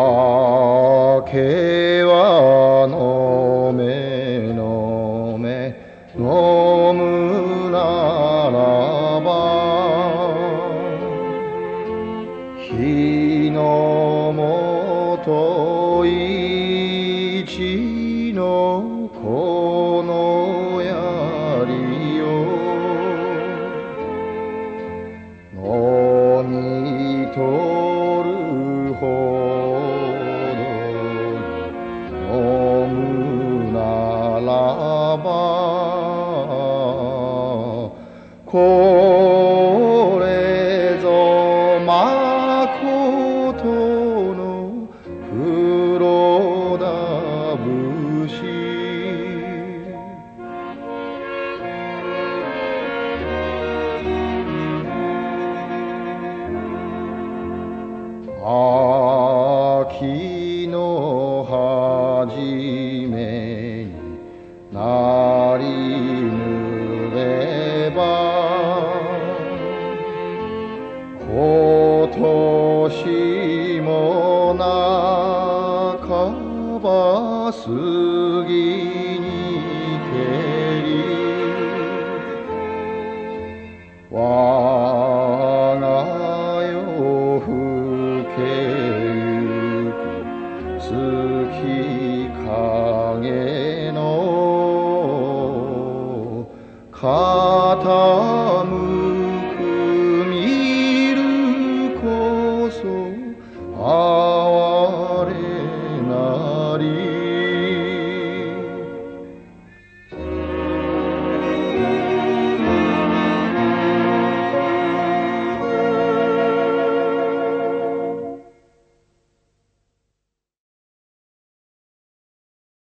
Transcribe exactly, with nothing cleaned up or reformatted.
酒は飲め飲め飲むならば日の元一のこの槍よ飲み取るほど飲むならばこれぞまことの黒田節秋の初めになりぬれば今年も半ば過ぎにけり我が夜更けゆく月影の片